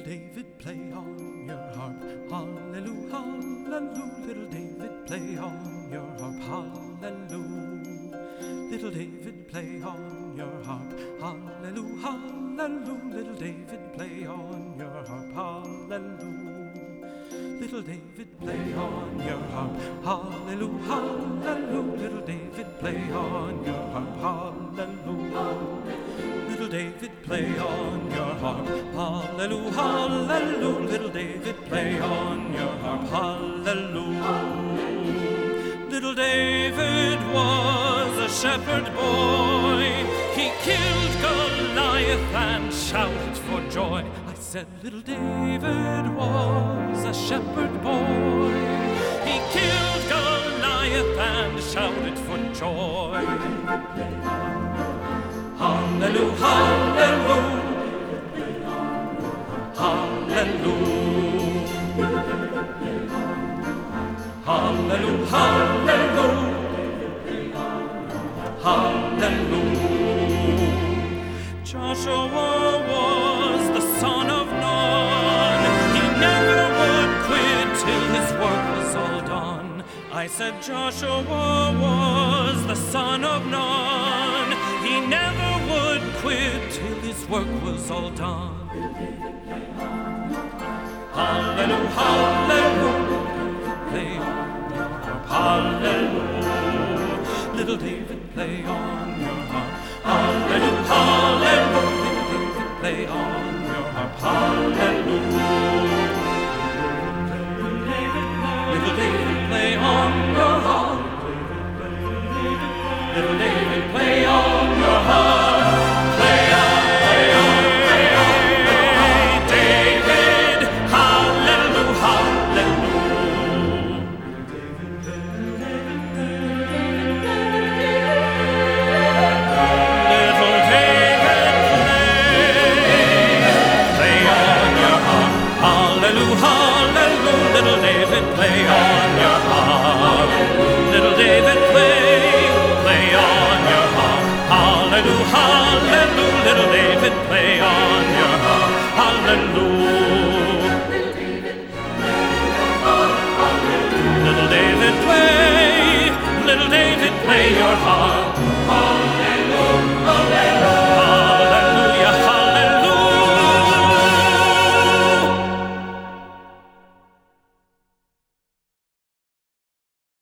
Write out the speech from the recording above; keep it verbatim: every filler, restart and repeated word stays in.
David, play on your harp. Hallelujah, hallelujah. Little David, play on your harp. Hallelujah. Little David, play on your harp. Hallelujah, hallelujah. Little David, play on your harp. Hallelujah. Little David, play on your harp. Hallelujah, hallelujah. Little David, play on your harp. Hallelujah. Little David, play on your harp. Hallelujah, hallelujah. Little David, play on your harp. Hallelujah. Little David was a shepherd boy. He killed Goliath and shouted for joy. I said, little David was a shepherd boy. He killed Goliath and shouted for joy. Hallelujah, hallelujah. Hallelujah. Hallelujah, hallelujah. Hallelujah. Joshua was the son of Nun. He never would quit till his work was all done. I said Joshua was the son of Nun. He never would quit till his work was all done. Hallelujah, hallelujah. Play on your harp, hallelujah. Little David, play on your harp. Hallelujah, hallelujah. Little David, play on